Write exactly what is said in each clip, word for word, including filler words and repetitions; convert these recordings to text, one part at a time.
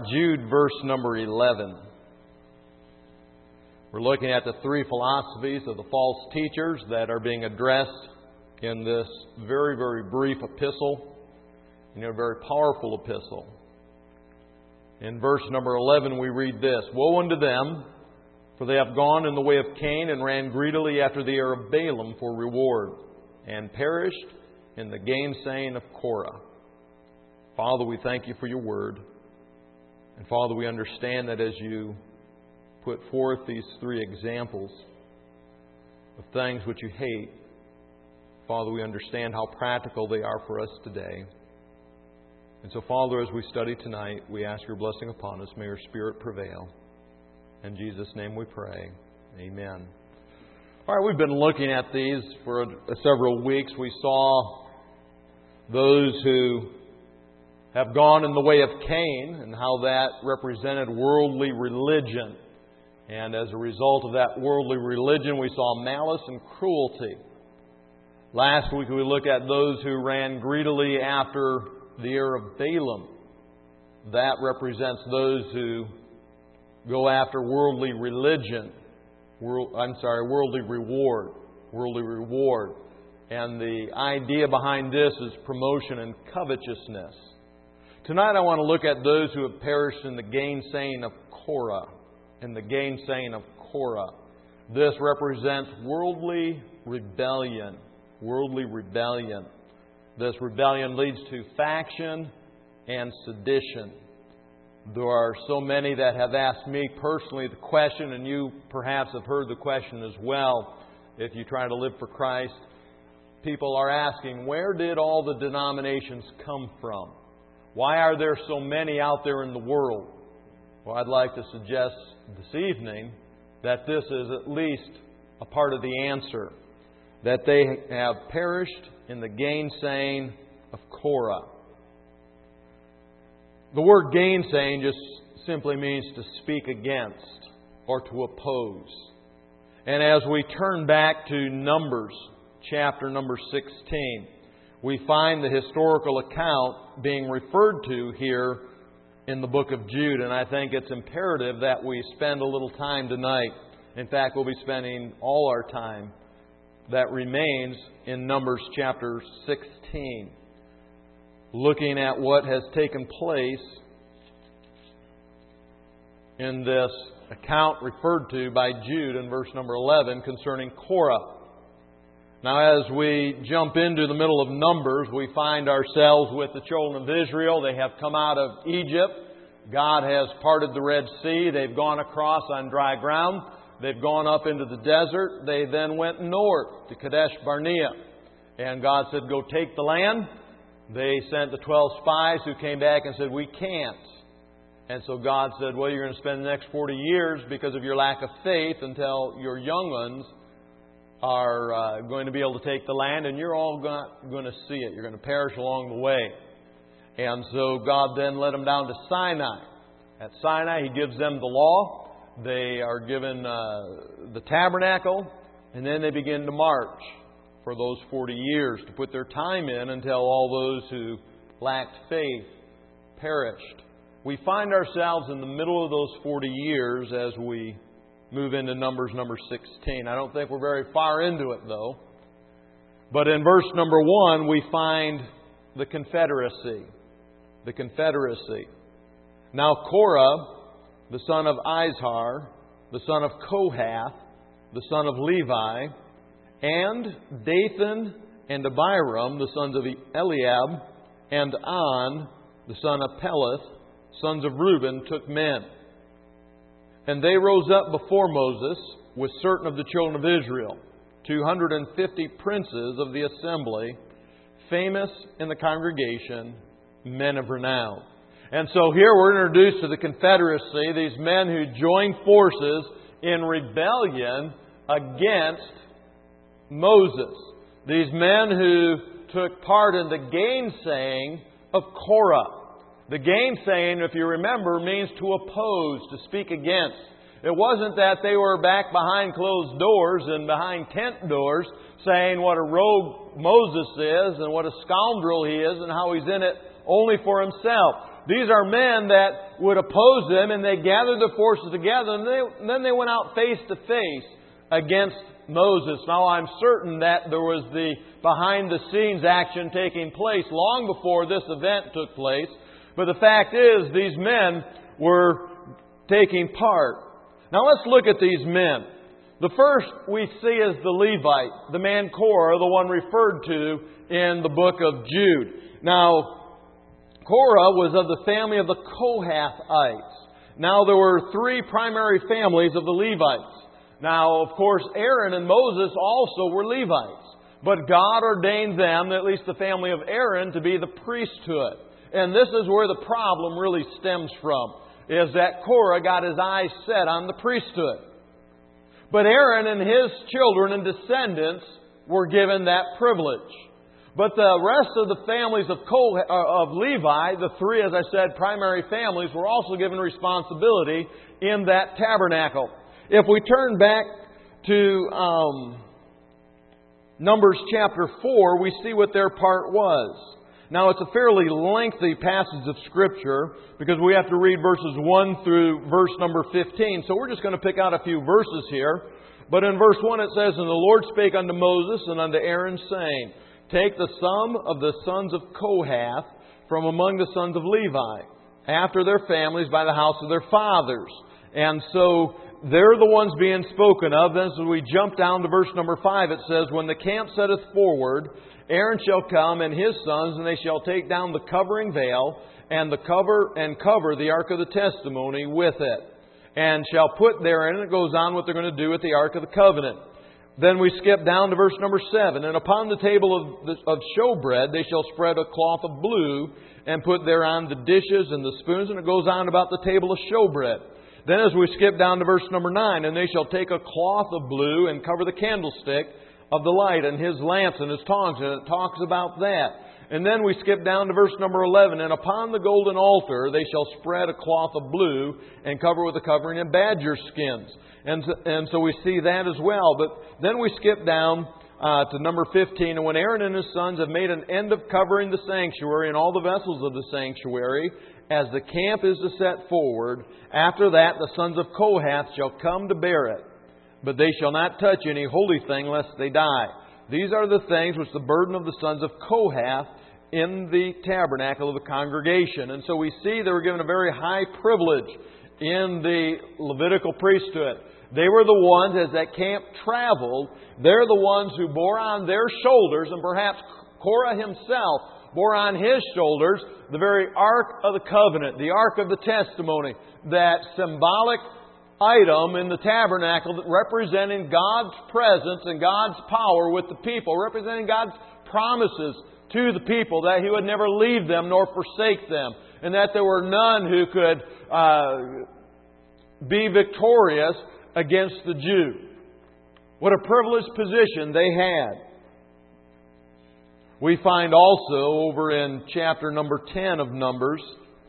Jude, verse number eleven. We're looking at the three philosophies of the false teachers that are being addressed in this very, very brief epistle, and a very powerful epistle. In verse number eleven we read this: Woe unto them, for they have gone in the way of Cain, and ran greedily after the heir of Balaam for reward, and perished in the gainsaying of Korah. Father, we thank You for Your word. And Father, we understand that as You put forth these three examples of things which You hate, Father, we understand how practical they are for us today. And so, Father, as we study tonight, we ask Your blessing upon us. May Your Spirit prevail. In Jesus' name we pray. Amen. All right, we've been looking at these for several weeks. We saw those who have gone in the way of Cain and how that represented worldly religion. And as a result of that worldly religion, we saw malice and cruelty. Last week we looked at those who ran greedily after the heir of Balaam. That represents those who go after worldly religion. World, I'm sorry, worldly reward. Worldly reward. And the idea behind this is promotion and covetousness. Tonight I want to look at those who have perished in the gainsaying of Korah. In the gainsaying of Korah. This represents worldly rebellion. Worldly rebellion. This rebellion leads to faction and sedition. There are so many that have asked me personally the question, and you perhaps have heard the question as well, if you try to live for Christ. People are asking, where did all the denominations come from? Why are there so many out there in the world? Well, I'd like to suggest this evening that this is at least a part of the answer. That they have perished in the gainsaying of Korah. The word gainsaying just simply means to speak against or to oppose. And as we turn back to Numbers, chapter number sixteen, we find the historical account being referred to here in the book of Jude. And I think it's imperative that we spend a little time tonight. In fact, we'll be spending all our time that remains in Numbers chapter sixteen. Looking at what has taken place in this account referred to by Jude in verse number eleven concerning Korah. Now, as we jump into the middle of Numbers, we find ourselves with the children of Israel. They have come out of Egypt. God has parted the Red Sea. They've gone across on dry ground. They've gone up into the desert. They then went north to Kadesh Barnea. And God said, go take the land. They sent the twelve spies who came back and said, we can't. And so God said, well, you're going to spend the next forty years because of your lack of faith until your young ones are uh, going to be able to take the land, and you're all not going to see it. You're going to perish along the way. And so God then led them down to Sinai. At Sinai, He gives them the law. They are given uh, the tabernacle, and then they begin to march for those forty years to put their time in until all those who lacked faith perished. We find ourselves in the middle of those forty years as we move into Numbers number sixteen. I don't think we're very far into it, though. But in verse number one, we find the confederacy. The confederacy. Now Korah, the son of Izhar, the son of Kohath, the son of Levi, and Dathan and Abiram, the sons of Eliab, and On, the son of Peleth, sons of Reuben, took men. And they rose up before Moses with certain of the children of Israel, two hundred and fifty princes of the assembly, famous in the congregation, men of renown. And so here we're introduced to the confederacy, these men who joined forces in rebellion against Moses. These men who took part in the gainsaying of Korah. The gainsaying, if you remember, means to oppose, to speak against. It wasn't that they were back behind closed doors and behind tent doors saying what a rogue Moses is and what a scoundrel he is and how he's in it only for himself. These are men that would oppose them, and they gathered their forces together, and, they, and then they went out face to face against Moses. Now, I'm certain that there was the behind-the-scenes action taking place long before this event took place. But the fact is, these men were taking part. Now, let's look at these men. The first we see is the Levite, the man Korah, the one referred to in the book of Jude. Now, Korah was of the family of the Kohathites. Now, there were three primary families of the Levites. Now, of course, Aaron and Moses also were Levites. But God ordained them, at least the family of Aaron, to be the priesthood. And this is where the problem really stems from, is that Korah got his eyes set on the priesthood. But Aaron and his children and descendants were given that privilege. But the rest of the families of, Kol- of Levi, the three, as I said, primary families, were also given responsibility in that tabernacle. If we turn back to um, Numbers chapter four, we see what their part was. Now, it's a fairly lengthy passage of Scripture because we have to read verses one through verse number fifteen. So we're just going to pick out a few verses here. But in verse one it says, "And the Lord spake unto Moses and unto Aaron, saying, Take the sum of the sons of Kohath from among the sons of Levi, after their families by the house of their fathers." And so they're the ones being spoken of. Then as we jump down to verse number five, it says, "When the camp setteth forward, Aaron shall come and his sons, and they shall take down the covering veil, and the cover and cover the ark of the testimony with it, and shall put therein," and it goes on what they're going to do with the ark of the covenant. Then we skip down to verse number seven. "And upon the table of, the, of showbread they shall spread a cloth of blue, and put thereon the dishes and the spoons," and it goes on about the table of showbread. Then as we skip down to verse number nine, "And they shall take a cloth of blue and cover the candlestick of the light and his lamps and his tongs," and it talks about that. And then we skip down to verse number eleven, "And upon the golden altar they shall spread a cloth of blue and cover with a covering of badger skins." And so, and so we see that as well. But then we skip down uh, to number fifteen, "And when Aaron and his sons have made an end of covering the sanctuary and all the vessels of the sanctuary, as the camp is to set forward, after that the sons of Kohath shall come to bear it. But they shall not touch any holy thing, lest they die. These are the things which the burden of the sons of Kohath in the tabernacle of the congregation." And so we see they were given a very high privilege in the Levitical priesthood. They were the ones, as that camp traveled, they're the ones who bore on their shoulders, and perhaps Korah himself bore on his shoulders, the very Ark of the Covenant, the Ark of the Testimony, that symbolic item in the tabernacle representing God's presence and God's power with the people, representing God's promises to the people that He would never leave them nor forsake them, and that there were none who could uh, be victorious against the Jew. What a privileged position they had. We find also over in chapter number ten of Numbers,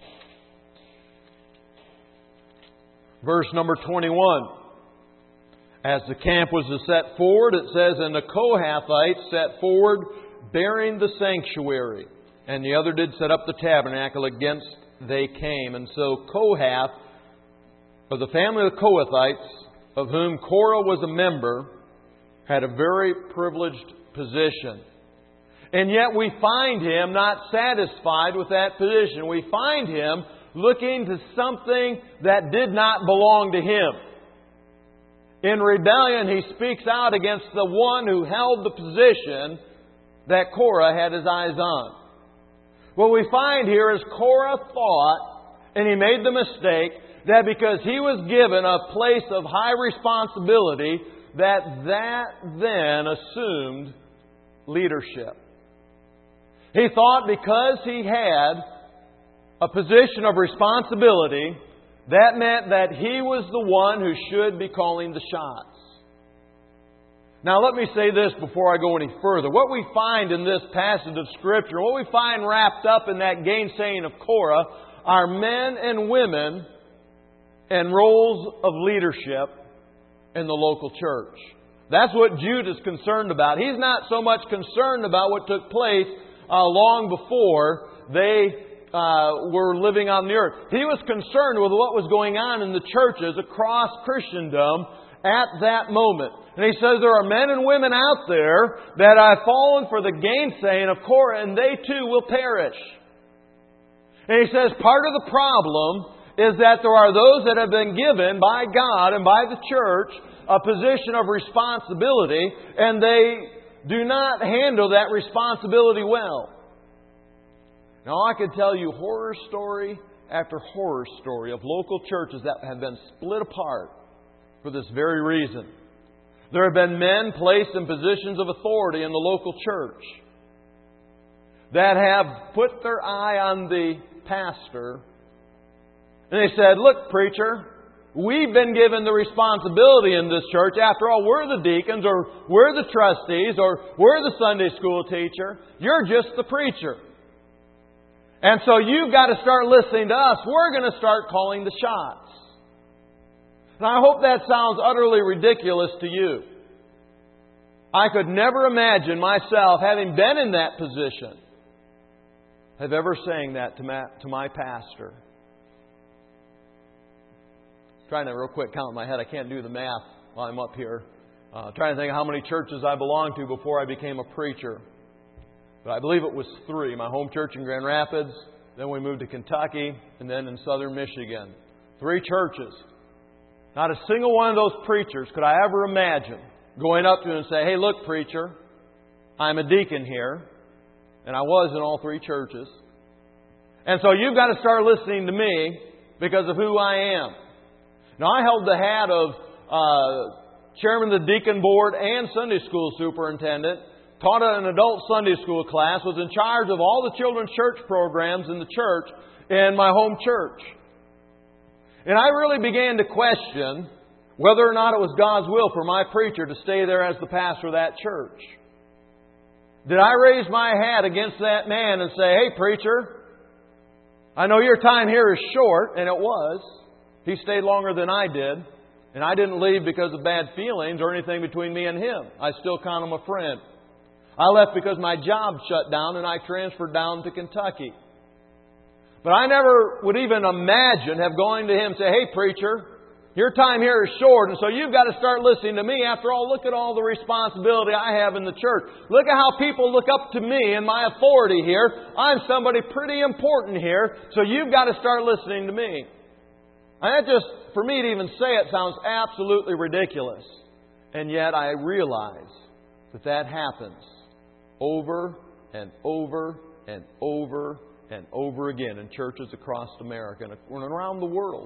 verse number twenty-one. "As the camp was to set forward," it says, "and the Kohathites set forward, bearing the sanctuary. And the other did set up the tabernacle, against they came." And so Kohath, of the family of the Kohathites, of whom Korah was a member, had a very privileged position. And yet we find him not satisfied with that position. We find him looking to something that did not belong to him. In rebellion, he speaks out against the one who held the position that Korah had his eyes on. What we find here is Korah thought, and he made the mistake, that because he was given a place of high responsibility, that that then assumed leadership. He thought because he had a position of responsibility, that meant that he was the one who should be calling the shots. Now let me say this before I go any further. What we find in this passage of Scripture, what we find wrapped up in that gainsaying of Korah, are men and women in roles of leadership in the local church. That's what Jude is concerned about. He's not so much concerned about what took place uh, long before they uh, were living on the earth. He was concerned with what was going on in the churches across Christendom at that moment. And he says there are men and women out there that have fallen for the gainsaying of Korah, and they too will perish. And he says part of the problem is that there are those that have been given by God and by the church a position of responsibility, and they do not handle that responsibility well. Now, I could tell you horror story after horror story of local churches that have been split apart for this very reason. There have been men placed in positions of authority in the local church that have put their eye on the pastor, and they said, "Look, preacher, we've been given the responsibility in this church. After all, we're the deacons, or we're the trustees, or we're the Sunday school teacher. You're just the preacher. And so you've got to start listening to us. We're going to start calling the shots." And I hope that sounds utterly ridiculous to you. I could never imagine myself, having been in that position, have ever saying that to my, to my pastor. Trying to real quick count in my head. I can't do the math while I'm up here. Uh, trying to think of how many churches I belonged to before I became a preacher. But I believe it was three. My home church in Grand Rapids. Then we moved to Kentucky. And then in southern Michigan. Three churches. Not a single one of those preachers could I ever imagine going up to him and say, "Hey, look, preacher, I'm a deacon here." And I was in all three churches. "And so you've got to start listening to me because of who I am." Now, I held the hat of uh, chairman of the deacon board and Sunday school superintendent, taught an adult Sunday school class, was in charge of all the children's church programs in the church in my home church. And I really began to question whether or not it was God's will for my preacher to stay there as the pastor of that church. Did I raise my hat against that man and say, "Hey, preacher, I know your time here is short," and it was. He stayed longer than I did. And I didn't leave because of bad feelings or anything between me and him. I still count him a friend. I left because my job shut down and I transferred down to Kentucky. But I never would even imagine have going to him and say, "Hey, preacher, your time here is short, and so you've got to start listening to me. After all, look at all the responsibility I have in the church. Look at how people look up to me and my authority here. I'm somebody pretty important here, so you've got to start listening to me." And that just, for me to even say it, sounds absolutely ridiculous. And yet I realize that that happens over and over and over and over again in churches across America and around the world.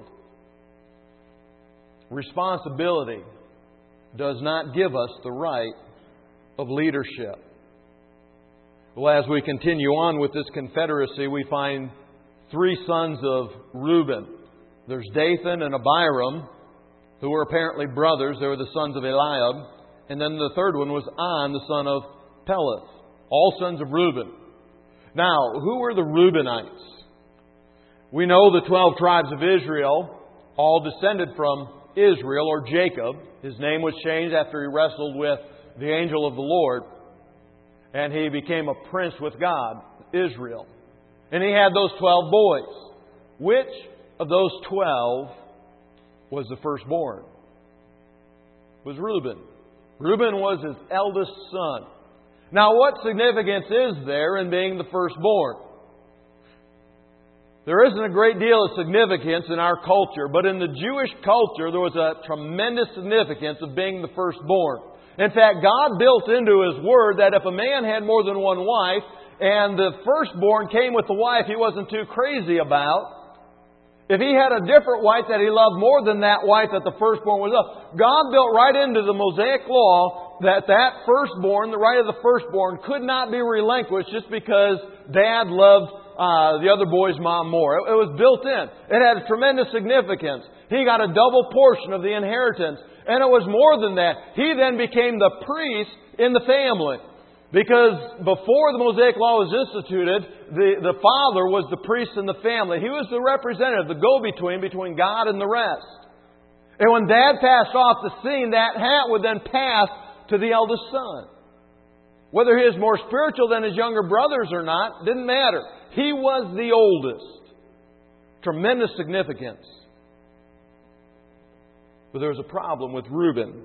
Responsibility does not give us the right of leadership. Well, as we continue on with this confederacy, we find three sons of Reuben. There's Dathan and Abiram, who were apparently brothers. They were the sons of Eliab. And then the third one was On, the son of Peleth. All sons of Reuben. Now, who were the Reubenites? We know the twelve tribes of Israel all descended from Israel, or Jacob. His name was changed after he wrestled with the angel of the Lord. And he became a prince with God, Israel. And he had those twelve boys. Which of those twelve was the firstborn? It was Reuben. Reuben was his eldest son. Now, what significance is there in being the firstborn? There isn't a great deal of significance in our culture, but in the Jewish culture, there was a tremendous significance of being the firstborn. In fact, God built into His Word that if a man had more than one wife, and the firstborn came with the wife he wasn't too crazy about, if he had a different wife that he loved more than that wife that the firstborn was of, God built right into the Mosaic law that that firstborn, the right of the firstborn, could not be relinquished just because Dad loved uh, the other boy's mom more. It, it was built in. It had tremendous significance. He got a double portion of the inheritance. And it was more than that. He then became the priest in the family. Because before the Mosaic Law was instituted, the, the father was the priest in the family. He was the representative, the go-between between God and the rest. And when Dad passed off the scene, that hat would then pass to the eldest son. Whether he is more spiritual than his younger brothers or not, didn't matter. He was the oldest. Tremendous significance. But there was a problem with Reuben.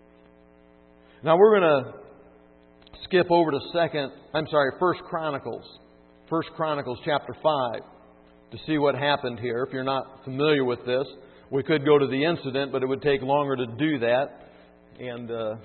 Now we're going to skip over to second, I'm sorry, First Chronicles. First Chronicles chapter five to see what happened here. If you're not familiar with this, we could go to the incident, but it would take longer to do that. And uh,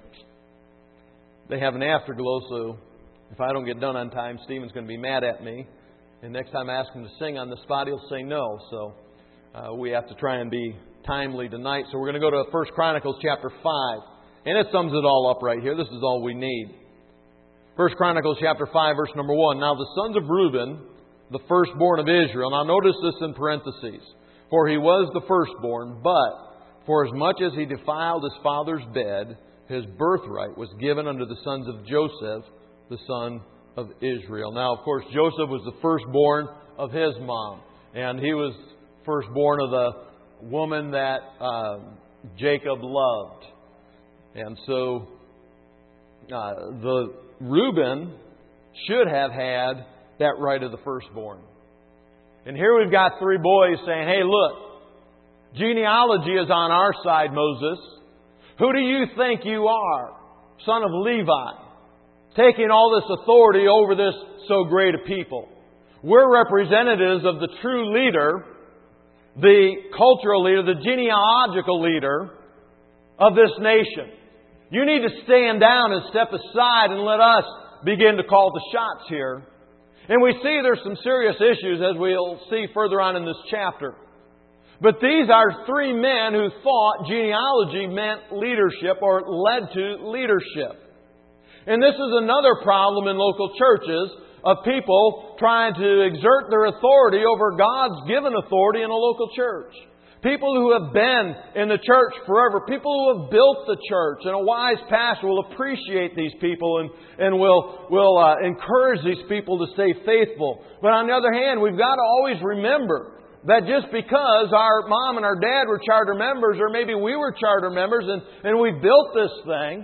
they have an afterglow, so if I don't get done on time, Stephen's going to be mad at me. And next time I ask him to sing on the spot, he'll say no. So uh, we have to try and be timely tonight. So we're going to go to First Chronicles chapter five. And it sums it all up right here. This is all we need. First Chronicles chapter five, verse number one. Now the sons of Reuben, the firstborn of Israel. Now notice this in parentheses. For he was the firstborn, but for as much as he defiled his father's bed, his birthright was given unto the sons of Joseph, the son of Israel. Now, of course, Joseph was the firstborn of his mom. And he was firstborn of the woman that uh, Jacob loved. And so uh, the Reuben should have had that right of the firstborn. And here we've got three boys saying, hey, look, genealogy is on our side, Moses. Who do you think you are, son of Levi, taking all this authority over this so great a people? We're representatives of the true leader, the cultural leader, the genealogical leader of this nation. You need to stand down and step aside and let us begin to call the shots here. And we see there's some serious issues, as we'll see further on in this chapter. But these are three men who thought genealogy meant leadership or led to leadership. And this is another problem in local churches of people trying to exert their authority over God's given authority in a local church. People who have been in the church forever. People who have built the church. And a wise pastor will appreciate these people and, and will, will uh, encourage these people to stay faithful. But on the other hand, we've got to always remember that just because our mom and our dad were charter members, or maybe we were charter members and, and we built this thing,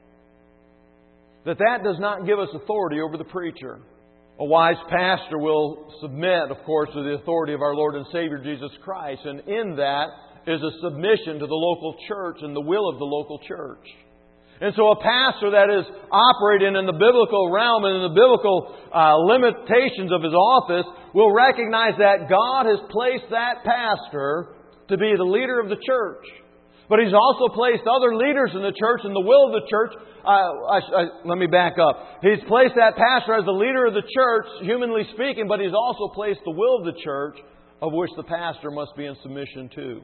that that does not give us authority over the preacher. A wise pastor will submit, of course, to the authority of our Lord and Savior Jesus Christ. And in that is a submission to the local church and the will of the local church. And so a pastor that is operating in the biblical realm and in the biblical uh, limitations of his office will recognize that God has placed that pastor to be the leader of the church. But He's also placed other leaders in the church and the will of the church. Uh, I, I, let me back up. He's placed that pastor as the leader of the church, humanly speaking, but He's also placed the will of the church, of which the pastor must be in submission to.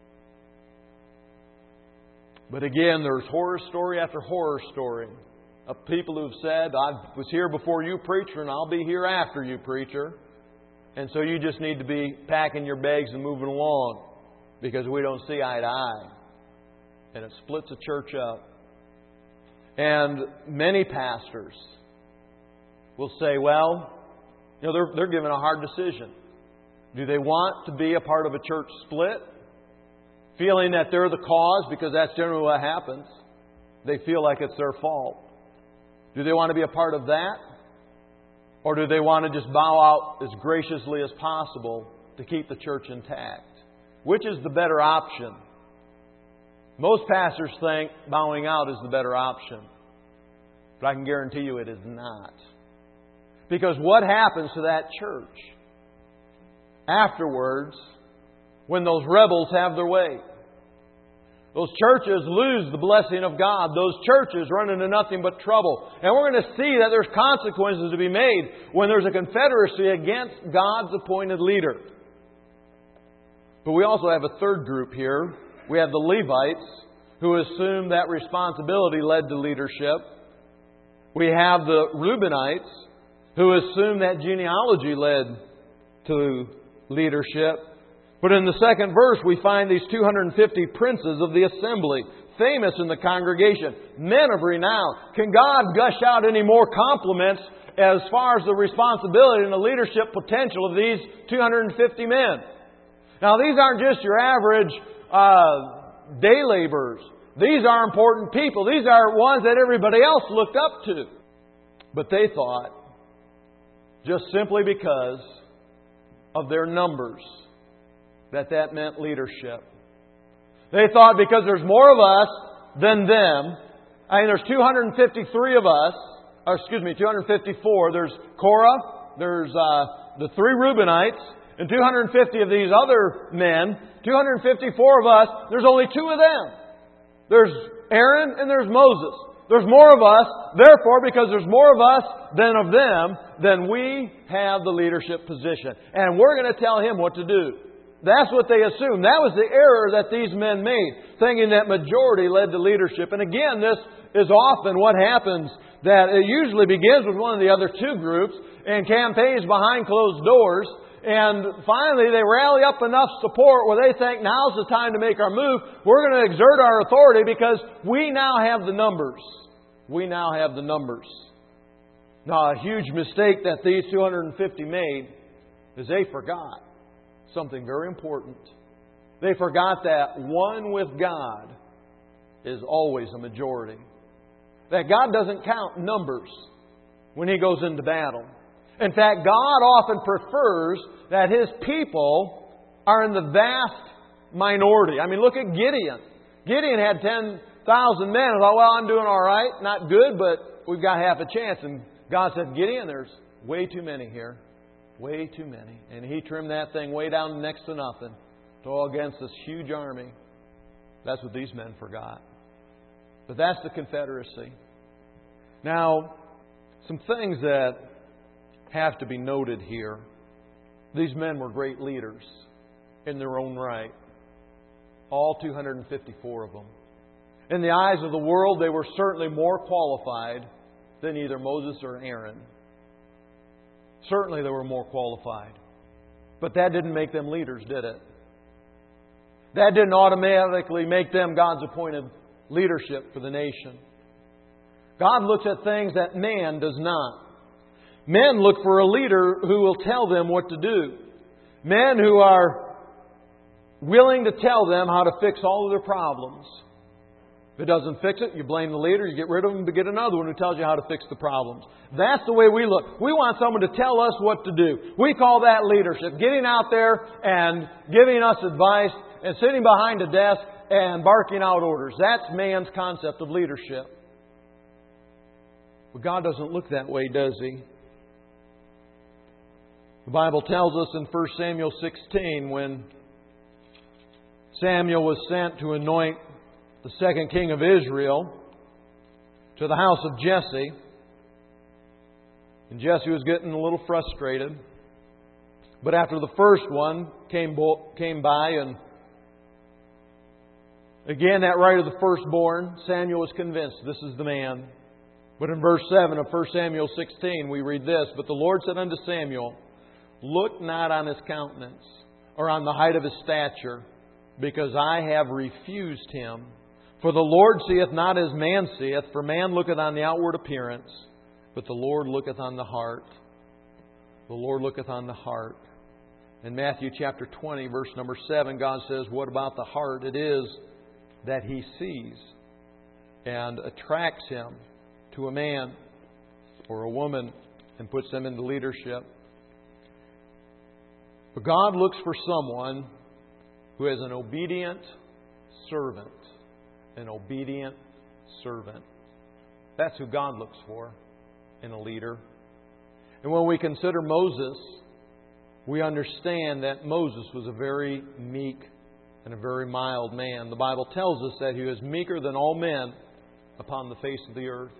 But again, there's horror story after horror story of people who've said, I was here before you, preacher, and I'll be here after you, preacher. And so you just need to be packing your bags and moving along because we don't see eye to eye. And it splits a church up. And many pastors will say, well, you know, they're, they're given a hard decision. Do they want to be a part of a church split? Feeling that they're the cause, because that's generally what happens. They feel like it's their fault. Do they want to be a part of that? Or do they want to just bow out as graciously as possible to keep the church intact? Which is the better option? Most pastors think bowing out is the better option. But I can guarantee you it is not. Because what happens to that church afterwards when those rebels have their way? Those churches lose the blessing of God. Those churches run into nothing but trouble. And we're going to see that there's consequences to be made when there's a confederacy against God's appointed leader. But we also have a third group here. We have the Levites, who assumed that responsibility led to leadership. We have the Reubenites, who assumed that genealogy led to leadership. But in the second verse, we find these two hundred fifty princes of the assembly, famous in the congregation, men of renown. Can God gush out any more compliments as far as the responsibility and the leadership potential of these two hundred fifty men? Now, these aren't just your average uh, day laborers. These are important people. These are ones that everybody else looked up to. But they thought, just simply because of their numbers that that meant leadership. They thought because there's more of us than them, I mean, there's two hundred fifty-three of us, or excuse me, two hundred fifty-four. There's Korah, there's uh, the three Reubenites, and two hundred fifty of these other men. two hundred fifty-four of us, there's only two of them. There's Aaron and there's Moses. There's more of us, therefore, because there's more of us than of them, then we have the leadership position. And we're going to tell him what to do. That's what they assumed. That was the error that these men made, thinking that majority led to leadership. And again, this is often what happens, that it usually begins with one of the other two groups and campaigns behind closed doors. And finally, they rally up enough support where they think now's the time to make our move. We're going to exert our authority because we now have the numbers. We now have the numbers. Now, a huge mistake that these two hundred fifty made is they forgot something very important. They forgot that one with God is always a majority. That God doesn't count numbers when He goes into battle. In fact, God often prefers that His people are in the vast minority. I mean, look at Gideon. Gideon had ten thousand men. I thought, well, I'm doing all right. Not good, but we've got half a chance. And God said, Gideon, there's way too many here. Way too many. And He trimmed that thing way down to next to nothing to all against this huge army. That's what these men forgot. But that's the Confederacy. Now, some things that have to be noted here. These men were great leaders in their own right. All two hundred fifty-four of them. In the eyes of the world, they were certainly more qualified than either Moses or Aaron. Certainly they were more qualified. But that didn't make them leaders, did it? That didn't automatically make them God's appointed leadership for the nation. God looks at things that man does not. Men look for a leader who will tell them what to do. Men who are willing to tell them how to fix all of their problems. If it doesn't fix it, you blame the leader, you get rid of him, but get another one who tells you how to fix the problems. That's the way we look. We want someone to tell us what to do. We call that leadership. Getting out there and giving us advice and sitting behind a desk and barking out orders. That's man's concept of leadership. But God doesn't look that way, does He? The Bible tells us in First Samuel sixteen, when Samuel was sent to anoint the second king of Israel to the house of Jesse, and Jesse was getting a little frustrated. But after the first one came, came by, and again that right of the firstborn, Samuel was convinced this is the man. But in verse seven of First Samuel sixteen we read this, But the Lord said unto Samuel, Look not on his countenance, or on the height of his stature, because I have refused him. For the Lord seeth not as man seeth, for man looketh on the outward appearance, but the Lord looketh on the heart. The Lord looketh on the heart. In Matthew chapter twenty, verse number seven, God says, What about the heart? It is that He sees and attracts him to a man or a woman and puts them into leadership. But God looks for someone who is an obedient servant. An obedient servant. That's who God looks for in a leader. And when we consider Moses, we understand that Moses was a very meek and a very mild man. The Bible tells us that he was meeker than all men upon the face of the earth.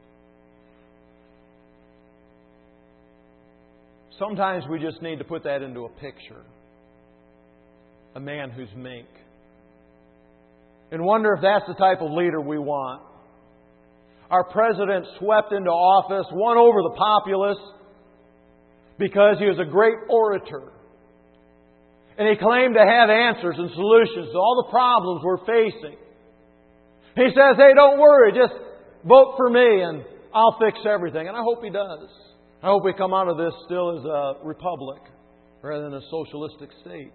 Sometimes we just need to put that into a picture. A man who's meek. And wonder if that's the type of leader we want. Our president swept into office, won over the populace because he was a great orator. And he claimed to have answers and solutions to all the problems we're facing. He says, hey, don't worry, just vote for me and I'll fix everything. And I hope he does. I hope we come out of this still as a republic rather than a socialistic state.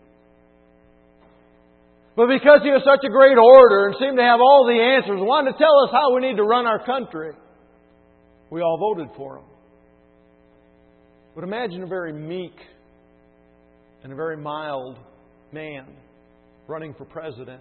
But because he was such a great orator and seemed to have all the answers and wanted to tell us how we need to run our country, we all voted for him. But imagine a very meek and a very mild man running for president.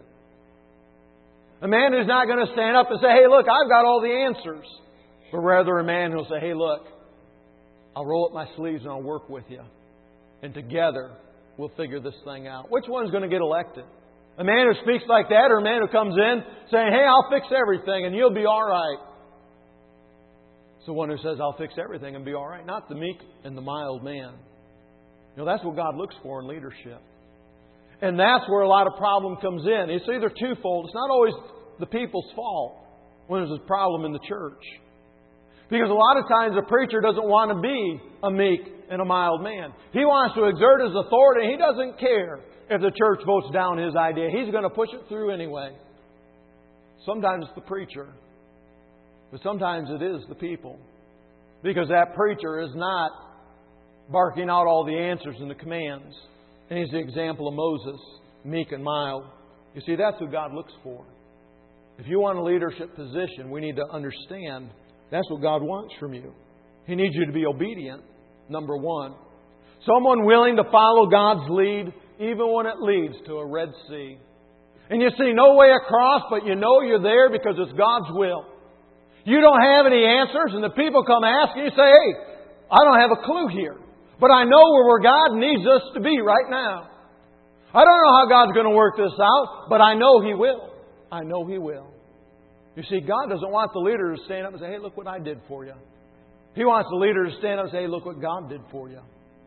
A man who's not going to stand up and say, hey, look, I've got all the answers. But rather a man who'll say, hey, look, I'll roll up my sleeves and I'll work with you. And together we'll figure this thing out. Which one's going to get elected? A man who speaks like that, or a man who comes in saying, hey, I'll fix everything and you'll be all right? It's the one who says, I'll fix everything and be all right. Not the meek and the mild man. You know, that's what God looks for in leadership. And that's where a lot of problem comes in. It's either twofold. It's not always the people's fault when there's a problem in the church. Because a lot of times a preacher doesn't want to be a meek and a mild man. He wants to exert his authority. He doesn't care if the church votes down his idea. He's going to push it through anyway. Sometimes it's the preacher. But sometimes it is the people. Because that preacher is not barking out all the answers and the commands. And he's the example of Moses, meek and mild. You see, that's who God looks for. If you want a leadership position, we need to understand that's what God wants from you. He needs you to be obedient, number one. Someone willing to follow God's lead, even when it leads to a Red Sea. And you see no way across, but you know you're there because it's God's will. You don't have any answers, and the people come asking you, say, hey, I don't have a clue here. But I know where God needs us to be right now. I don't know how God's going to work this out, but I know He will. I know He will. You see, God doesn't want the leader to stand up and say, hey, look what I did for you. He wants the leader to stand up and say, hey, look what God did for you.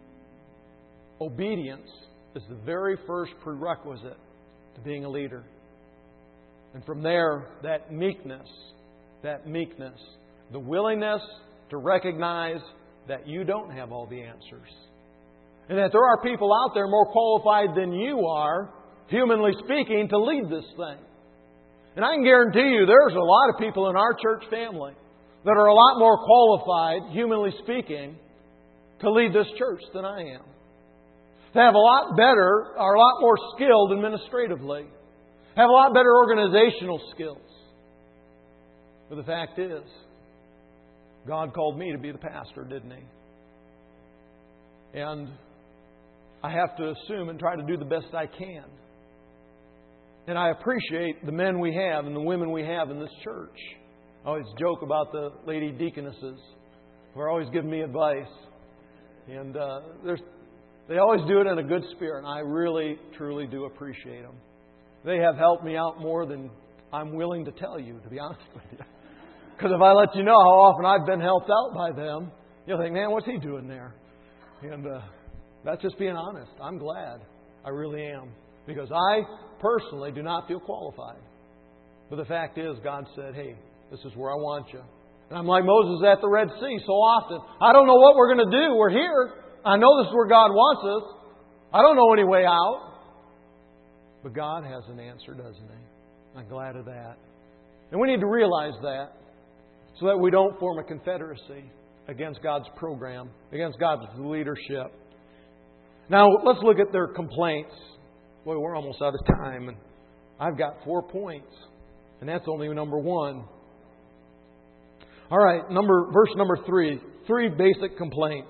Obedience is the very first prerequisite to being a leader. And from there, that meekness, that meekness, the willingness to recognize that you don't have all the answers. And that there are people out there more qualified than you are, humanly speaking, to lead this thing. And I can guarantee you there's a lot of people in our church family that are a lot more qualified, humanly speaking, to lead this church than I am. They have a lot better, are a lot more skilled administratively, have a lot better organizational skills. But the fact is, God called me to be the pastor, didn't He? And I have to assume and try to do the best I can. And I appreciate the men we have and the women we have in this church. I always joke about the lady deaconesses who are always giving me advice. And uh, there's, they always do it in a good spirit. And I really, truly do appreciate them. They have helped me out more than I'm willing to tell you, to be honest with you. Because if I let you know how often I've been helped out by them, you'll think, man, what's he doing there? And uh, that's just being honest. I'm glad. I really am. Because I personally do not feel qualified. But the fact is, God said, hey, this is where I want you. And I'm like Moses at the Red Sea so often. I don't know what we're going to do. We're here. I know this is where God wants us. I don't know any way out. But God has an answer, doesn't He? I'm glad of that. And we need to realize that so that we don't form a confederacy against God's program, against God's leadership. Now, let's look at their complaints. Boy, we're almost out of time. And I've got four points. And that's only number one. All right, number verse number three. Three basic complaints.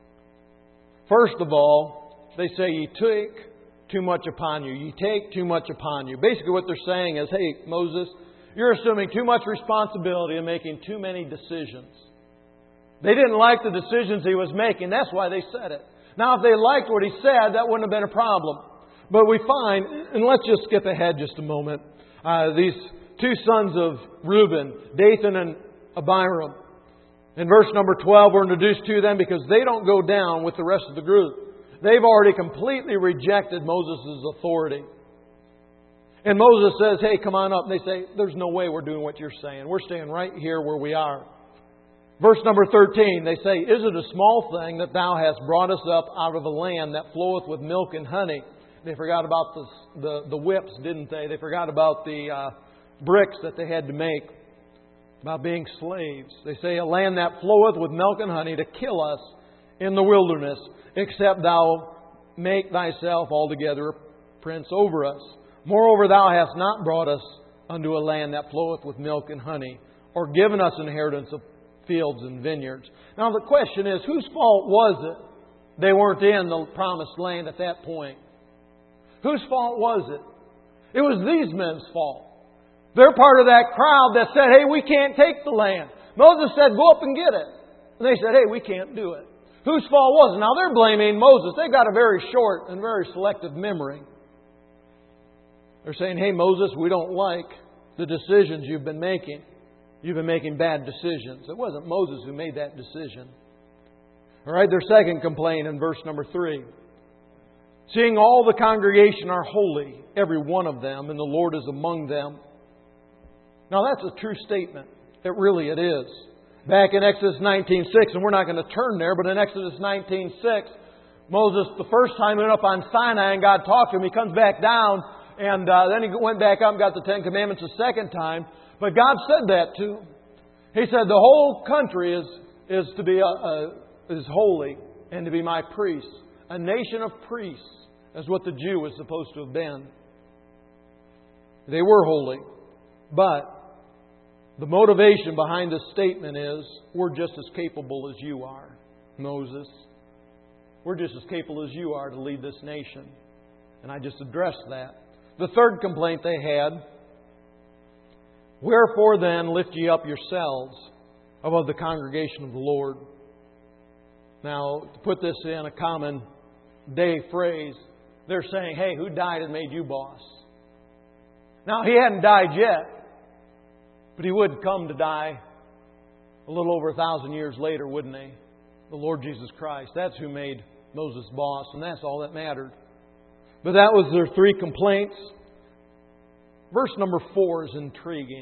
First of all, they say, you take too much upon you. You take too much upon you. Basically what they're saying is, hey, Moses, you're assuming too much responsibility and making too many decisions. They didn't like the decisions he was making. That's why they said it. Now, if they liked what he said, that wouldn't have been a problem. But we find, and let's just skip ahead just a moment, uh, these two sons of Reuben, Dathan and Abiram. In verse number twelve, we're introduced to them because they don't go down with the rest of the group. They've already completely rejected Moses' authority. And Moses says, hey, come on up. And they say, there's no way we're doing what you're saying. We're staying right here where we are. Verse number thirteen, they say, is it a small thing that thou hast brought us up out of a land that floweth with milk and honey? They forgot about the, the, the whips, didn't they? They forgot about the uh, bricks that they had to make, about being slaves. They say, a land that floweth with milk and honey to kill us in the wilderness, except thou make thyself altogether a prince over us. Moreover, thou hast not brought us unto a land that floweth with milk and honey, or given us inheritance of fields and vineyards. Now the question is, whose fault was it They weren't in the promised land at that point. Whose fault was it? It was these men's fault. They're part of that crowd that said, hey, we can't take the land. Moses said, go up and get it. And they said, hey, we can't do it. Whose fault was it? Now they're blaming Moses. They've got a very short and very selective memory. They're saying, hey, Moses, we don't like the decisions you've been making. You've been making bad decisions. It wasn't Moses who made that decision. All right, their second complaint in verse number three. Seeing all the congregation are holy, every one of them, and the Lord is among them. Now that's a true statement. It really it is. Back in Exodus nineteen six, and we're not going to turn there, but in Exodus nineteen six, Moses, the first time went up on Sinai and God talked to him, he comes back down, and uh, then he went back up and got the Ten Commandments a second time. But God said that to him. He said, the whole country is, is to be a, a, is holy and to be my priests. A nation of priests is what the Jew was supposed to have been. They were holy. But the motivation behind this statement is, we're just as capable as you are, Moses. We're just as capable as you are to lead this nation. And I just addressed that. The third complaint they had, wherefore then lift ye up yourselves above the congregation of the Lord. Now, to put this in a common day phrase, they're saying, hey, who died and made you boss? Now, he hadn't died yet, but he would come to die a little over a thousand years later, wouldn't he? The Lord Jesus Christ. That's who made Moses boss, and that's all that mattered. But that was their three complaints. Verse number four is intriguing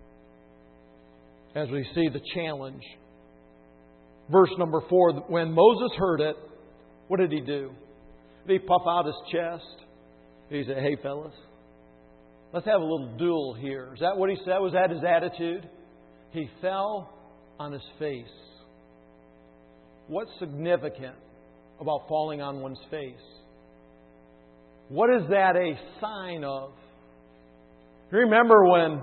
as we see the challenge. Verse number four, when Moses heard it, what did he do? Did he puff out his chest? Did he say, hey fellas, let's have a little duel here? Is that what he said? Was that his attitude? He fell on his face. What's significant about falling on one's face? What is that a sign of? Remember when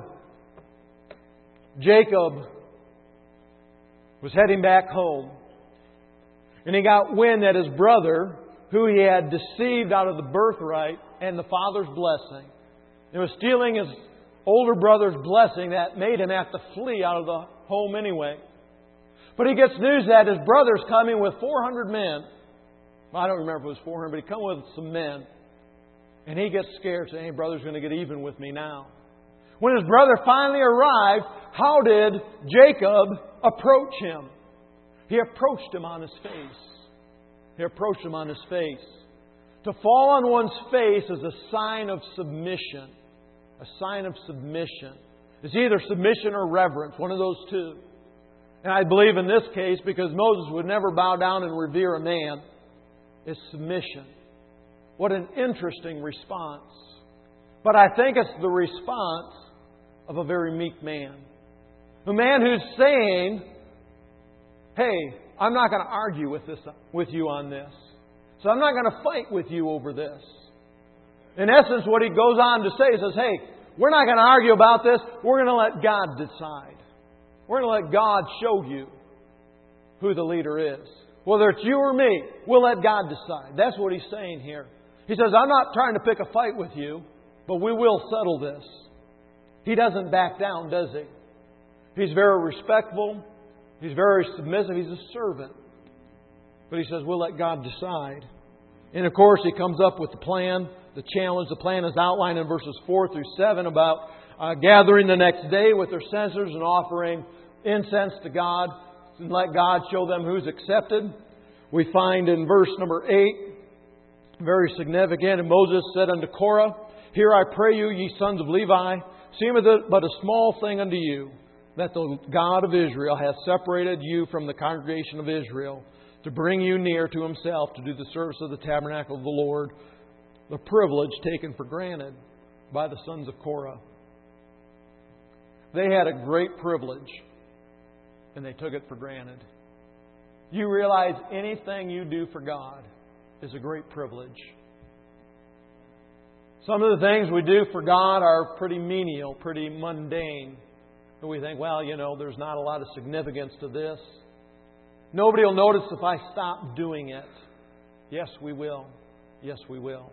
Jacob was heading back home and he got wind that his brother, who he had deceived out of the birthright and the father's blessing, and was stealing his older brother's blessing, that made him have to flee out of the home anyway. But he gets news that his brother's coming with four hundred men. Well, I don't remember if it was four hundred, but he come with some men. And he gets scared, saying, hey, brother's going to get even with me now. When his brother finally arrived, how did Jacob approach him? He approached him on his face. He approached him on his face. To fall on one's face is a sign of submission. A sign of submission. It's either submission or reverence, one of those two. And I believe in this case, because Moses would never bow down and revere a man, is submission. What an interesting response. But I think it's the response of a very meek man. A man who's saying, hey, I'm not going to argue with this, with you on this. So I'm not going to fight with you over this. In essence, what he goes on to say is, hey, we're not going to argue about this. We're going to let God decide. We're going to let God show you who the leader is. Whether it's you or me, we'll let God decide. That's what he's saying here. He says, I'm not trying to pick a fight with you, but we will settle this. He doesn't back down, does he? He's very respectful. He's very submissive. He's a servant. But he says, we'll let God decide. And of course, he comes up with the plan, the challenge. The plan is outlined in verses four through seven about uh, gathering the next day with their censers and offering incense to God and let God show them who's accepted. We find in verse number eight, very significant, and Moses said unto Korah, here I pray you, ye sons of Levi, seemeth it but a small thing unto you, that the God of Israel hath separated you from the congregation of Israel, to bring you near to Himself, to do the service of the tabernacle of the Lord, the privilege taken for granted by the sons of Korah. They had a great privilege, and they took it for granted. You realize anything you do for God is a great privilege. Some of the things we do for God are pretty menial, pretty mundane. And we think, well, you know, there's not a lot of significance to this. Nobody will notice if I stop doing it. Yes, we will. Yes, we will.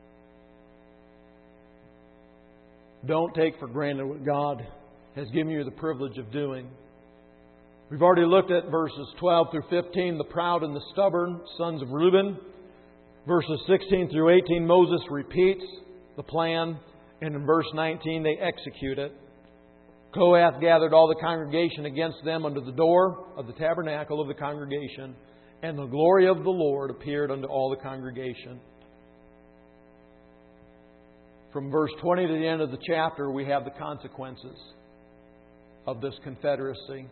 Don't take for granted what God has given you the privilege of doing. We've already looked at verses twelve through fifteen, the proud and the stubborn sons of Reuben. Verses sixteen through eighteen, Moses repeats the plan. And in verse nineteen, they execute it. Kohath gathered all the congregation against them under the door of the tabernacle of the congregation. And the glory of the Lord appeared unto all the congregation. From verse twenty to the end of the chapter, we have the consequences of this confederacy.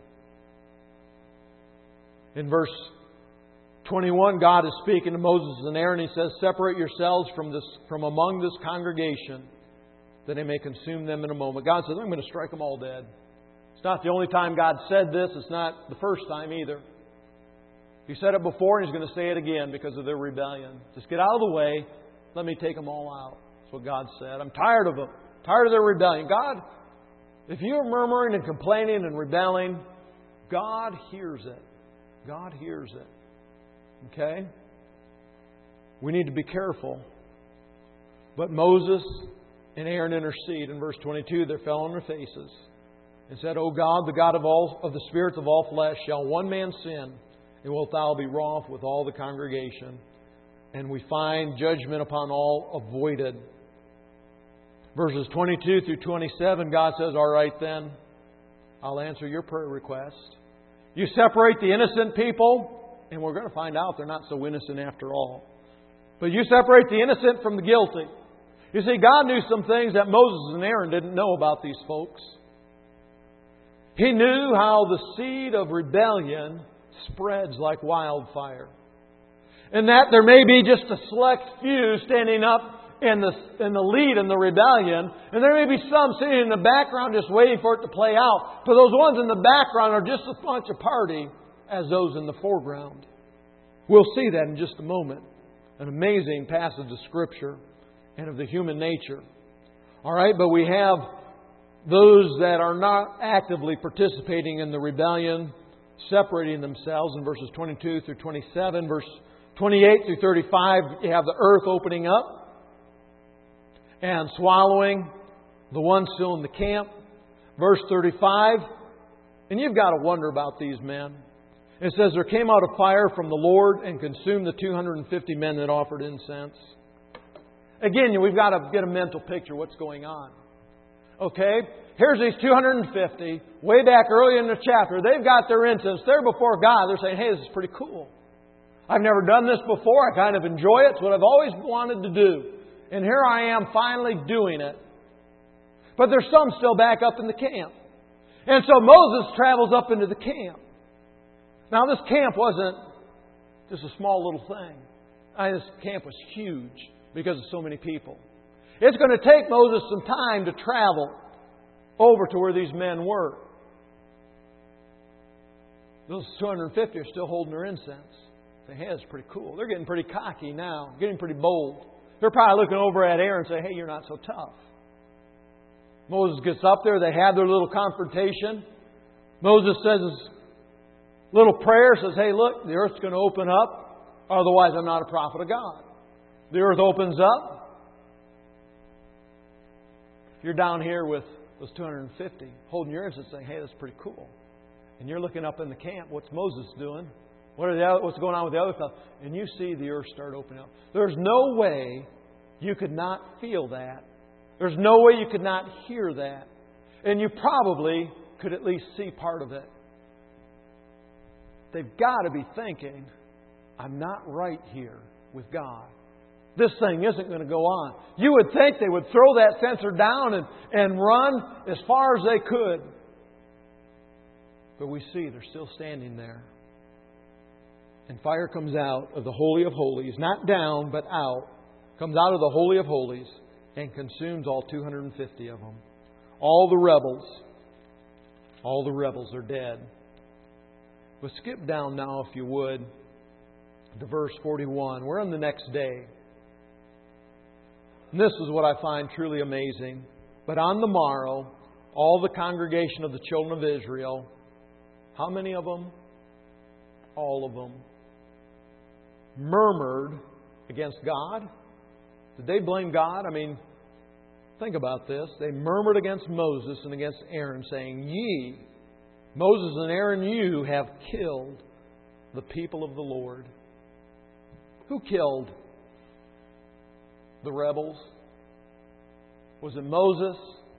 In verse twenty-one, God is speaking to Moses and Aaron. He says, "Separate yourselves from this, from among this congregation, that I may consume them in a moment." God says, "I'm going to strike them all dead." It's not the only time God said this. It's not the first time either. He said it before, and He's going to say it again because of their rebellion. Just get out of the way. Let me take them all out. That's what God said. I'm tired of them. Tired of their rebellion. God, if you're murmuring and complaining and rebelling, God hears it. God hears it. Okay? We need to be careful. But Moses and Aaron intercede. In verse twenty-two, they fell on their faces and said, "O God, the God of all of the spirits of all flesh, shall one man sin, and wilt thou be wroth with all the congregation?" And we find judgment upon all avoided. Verses twenty-two through twenty-seven, God says, "All right then, I'll answer your prayer request. You separate the innocent people," and we're going to find out they're not so innocent after all. "But you separate the innocent from the guilty." You see, God knew some things that Moses and Aaron didn't know about these folks. He knew how the seed of rebellion spreads like wildfire. And that there may be just a select few standing up in the, in the lead in the rebellion. And there may be some sitting in the background just waiting for it to play out. But those ones in the background are just as much a party as those in the foreground. We'll see that in just a moment. An amazing passage of Scripture and of the human nature. All right, but we have those that are not actively participating in the rebellion, separating themselves in verses twenty-two through twenty-seven. Verse twenty-eight through thirty-five, you have the earth opening up and swallowing the ones still in the camp. Verse thirty-five, and you've got to wonder about these men. It says, "There came out a fire from the Lord and consumed the two hundred fifty men that offered incense." Again, we've got to get a mental picture of what's going on. Okay? Here's these two hundred fifty, way back early in the chapter. They've got their incense. They're before God. They're saying, "Hey, this is pretty cool. I've never done this before. I kind of enjoy it. It's what I've always wanted to do. And here I am finally doing it." But there's some still back up in the camp. And so Moses travels up into the camp. Now, this camp wasn't just a small little thing. I mean, this camp was huge because of so many people. It's going to take Moses some time to travel over to where these men were. Those two hundred fifty are still holding their incense. They say, "Hey, that's pretty cool." They're getting pretty cocky now, getting pretty bold. They're probably looking over at Aaron and saying, "Hey, you're not so tough." Moses gets up there. They have their little confrontation. Moses says his little prayer, says, "Hey, look, the earth's going to open up. Otherwise, I'm not a prophet of God." The earth opens up. You're down here with those two hundred fifty, holding your incense, saying, "Hey, that's pretty cool." And you're looking up in the camp. What's Moses doing? What are the other, what's going on with the other stuff? And you see the earth start opening up. There's no way you could not feel that. There's no way you could not hear that. And you probably could at least see part of it. They've got to be thinking, "I'm not right here with God. This thing isn't going to go on." You would think they would throw that censer down and, and run as far as they could. But we see they're still standing there. And fire comes out of the Holy of Holies, not down, but out. Comes out of the Holy of Holies and consumes all two hundred fifty of them. All the rebels, all the rebels are dead. But skip down now, if you would, to verse forty-one. We're on the next day. And this is what I find truly amazing. "But on the morrow, all the congregation of the children of Israel," how many of them? All of them. "Murmured against God? Did they blame God? I mean, think about this. They murmured against Moses and against Aaron, saying, Ye, Moses and Aaron, you have killed the people of the Lord. Who killed the rebels? Was it Moses?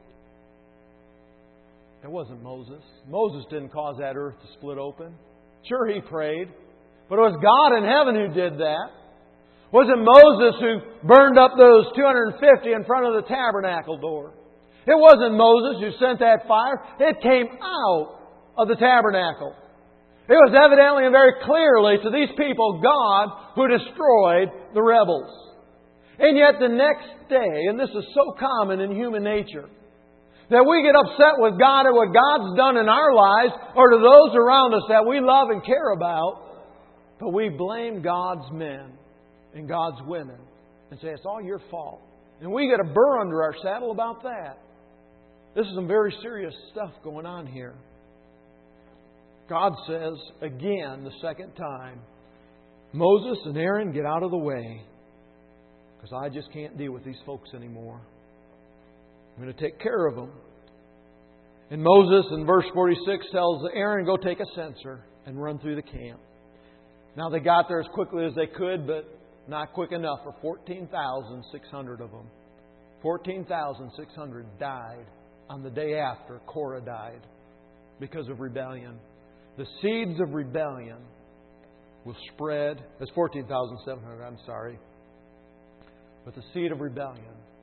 It wasn't Moses. Moses didn't cause that earth to split open. Sure, he prayed. But it was God in heaven who did that. Was it Moses who burned up those two hundred fifty in front of the tabernacle door? It wasn't Moses who sent that fire. It came out of the tabernacle. It was evidently and very clearly to these people God who destroyed the rebels. And yet the next day, and this is so common in human nature, that we get upset with God at what God's done in our lives or to those around us that we love and care about, but we blame God's men and God's women and say, it's all your fault. And we get a burr under our saddle about that. This is some very serious stuff going on here. God says, again, the second time, Moses and Aaron, get out of the way, because I just can't deal with these folks anymore. I'm going to take care of them. And Moses in verse forty-six tells Aaron, go take a censer and run through the camp. Now they got there as quickly as they could, but not quick enough for fourteen thousand six hundred of them. fourteen thousand six hundred died on the day after Korah died because of rebellion. The seeds of rebellion will spread. That's fourteen thousand seven hundred, I'm sorry. But the seed of rebellion.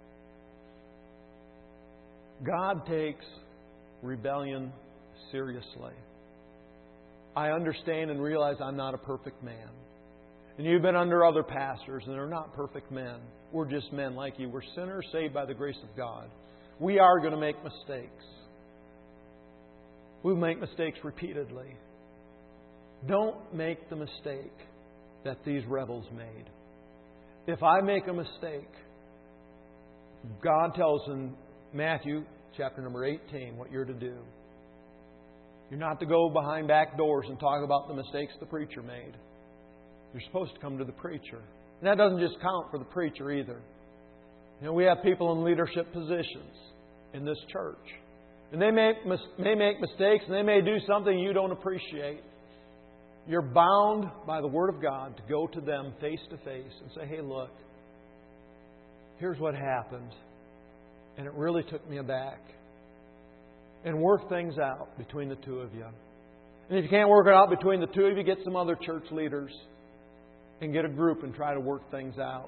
God takes rebellion seriously. I understand and realize I'm not a perfect man. And you've been under other pastors, and they're not perfect men. We're just men like you. We're sinners saved by the grace of God. We are going to make mistakes. We make mistakes repeatedly. Don't make the mistake that these rebels made. If I make a mistake, God tells in Matthew chapter number eighteen what you're to do. You're not to go behind back doors and talk about the mistakes the preacher made. You're supposed to come to the preacher. And that doesn't just count for the preacher either. You know, we have people in leadership positions in this church. And they may, may make mistakes and they may do something you don't appreciate. You're bound by the Word of God to go to them face to face and say, hey, look, here's what happened. And it really took me aback. And work things out between the two of you. And if you can't work it out between the two of you, get some other church leaders and get a group and try to work things out.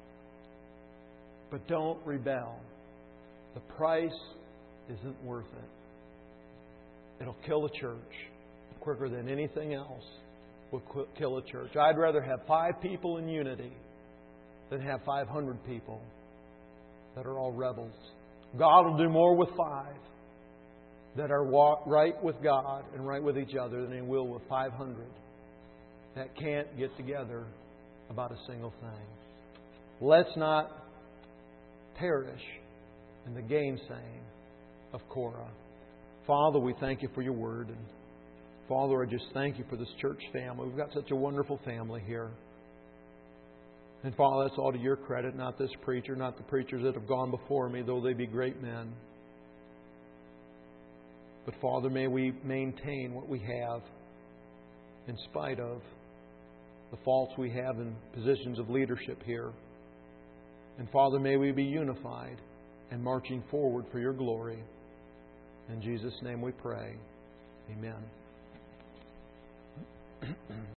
But don't rebel. The price isn't worth it. It'll kill the church quicker than anything else will kill a church. I'd rather have five people in unity than have five hundred people that are all rebels. God will do more with five that are right with God and right with each other than He will with five hundred that can't get together about a single thing. Let's not perish in the gainsaying of Korah. Father, we thank You for Your Word. And Father, I just thank You for this church family. We've got such a wonderful family here. And Father, that's all to Your credit, not this preacher, not the preachers that have gone before me, though they be great men. But Father, may we maintain what we have in spite of the faults we have in positions of leadership here. And Father, may we be unified and marching forward for Your glory. In Jesus' name we pray. Amen.